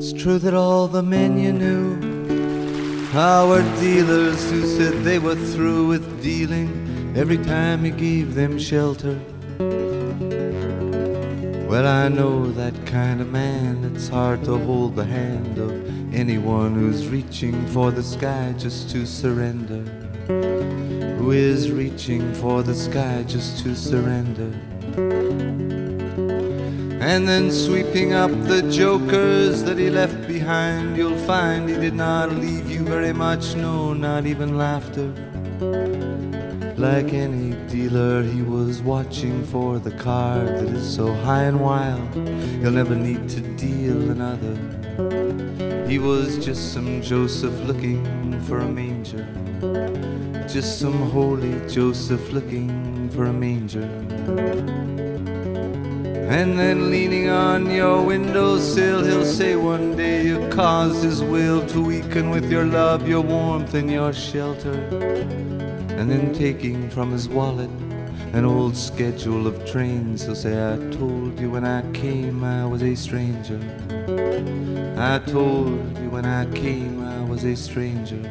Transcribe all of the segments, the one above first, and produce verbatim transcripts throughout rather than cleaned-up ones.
True that all the men you knew were dealers who said they were through with dealing every time you gave them shelter. Well, I know that kind of man. It's hard to hold the hand of anyone who's reaching for the sky just to surrender. Who is reaching for the sky just to surrender. And then sweeping up the jokers that he left behind, you'll find he did not leave you very much, no, not even laughter. Like any dealer, he was watching for the card that is so high and wild, you'll never need to deal another. He was just some Joseph looking for a manger, just some holy Joseph looking for a manger. And then leaning on your windowsill, he'll say one day you caused his will to weaken with your love, your warmth, and your shelter. And then taking from his wallet an old schedule of trains, he'll say, I told you when I came I was a stranger. I told you when I came I was a stranger.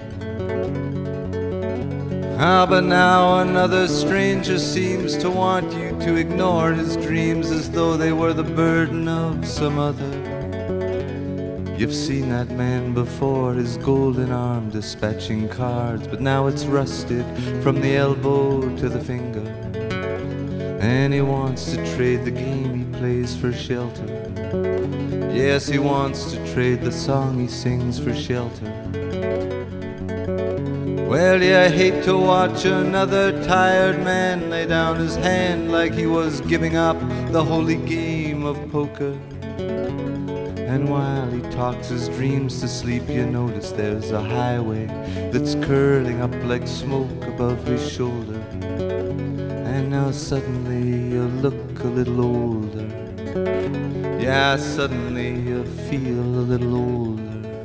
Ah, but now another stranger seems to want you to ignore his dreams as though they were the burden of some other. You've seen that man before, his golden arm dispatching cards, but now it's rusted from the elbow to the finger. And he wants to trade the game he plays for shelter. Yes, he wants to trade the song he sings for shelter. Well, you hate to watch another tired man lay down his hand like he was giving up the holy game of poker. And while he talks his dreams to sleep, you notice there's a highway that's curling up like smoke above his shoulder. And now suddenly you look a little older. Yeah, suddenly you feel a little older.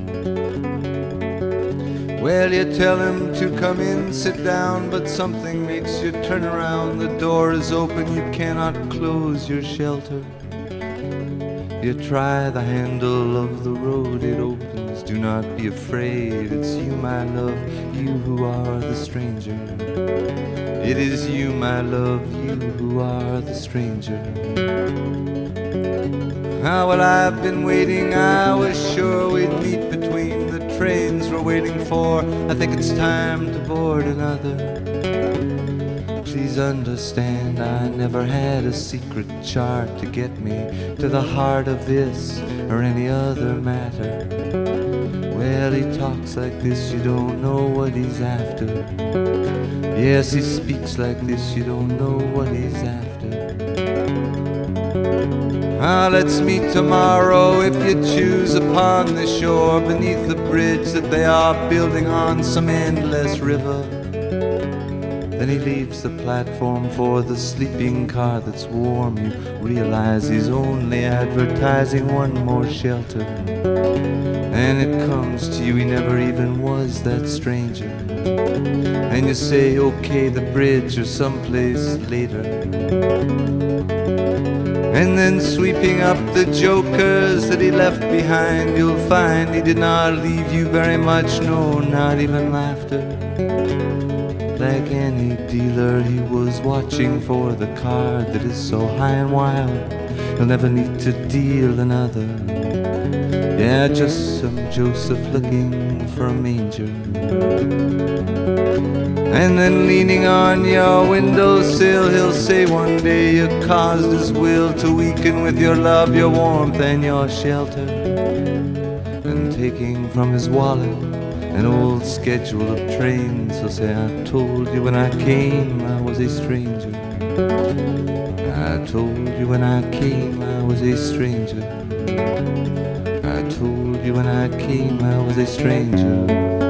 Well, you tell him to come in, sit down, but something makes you turn around. The door is open, you cannot close your shelter. You try the handle of the road, it opens. Do not be afraid, it's you, my love, you who are the stranger. It is you, my love, you who are the stranger. Ah, well, I've been waiting, I was sure we'd meet between the trains we're waiting for. I think it's time to board another. Please understand, I never had a secret chart to get me to the heart of this or any other matter. Well, he talks like this, you don't know what he's after. Yes, he speaks like this, you don't know what he's after. Ah, let's meet tomorrow if you choose upon the shore, beneath the bridge that they are building on some endless river. Then he leaves the platform for the sleeping car that's warm. You realize he's only advertising one more shelter. And it comes to you, he never even was that stranger. And you say, okay, the bridge or someplace later. And then sweeping up the jokers that he left behind, you'll find he did not leave you very much, no, not even laughter. Like any dealer, he was watching for the card that is so high and wild, he'll never need to deal another. Yeah, just some Joseph looking for a manger. And then leaning on your windowsill, he'll say one day you caused his will to weaken with your love, your warmth, and your shelter. And taking from his wallet an old schedule of trains, he'll say, I told you when I came I was a stranger. I told you when I came I was a stranger. I told you when I came I was a stranger.